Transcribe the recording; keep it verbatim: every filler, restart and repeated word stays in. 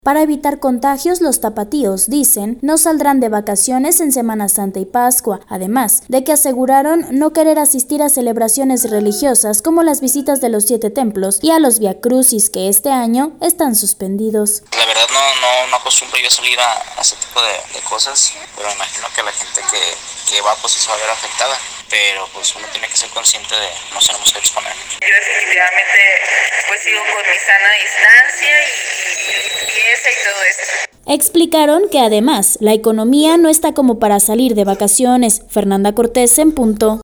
Para evitar contagios, los tapatíos, dicen, no saldrán de vacaciones en Semana Santa y Pascua, además de que aseguraron no querer asistir a celebraciones religiosas como las visitas de los siete templos y a los viacrucis que este año están suspendidos. La verdad no, no, no acostumbro yo a salir a, a ese tipo de, de cosas, pero me imagino que la gente que, que va pues se va a ver afectada, pero pues uno tiene que ser consciente de no tenemos que exponer. Yo definitivamente pues sigo con mi sana distancia y, y limpieza y todo eso. Explicaron que además la economía no está como para salir de vacaciones. Fernanda Cortés en Punto.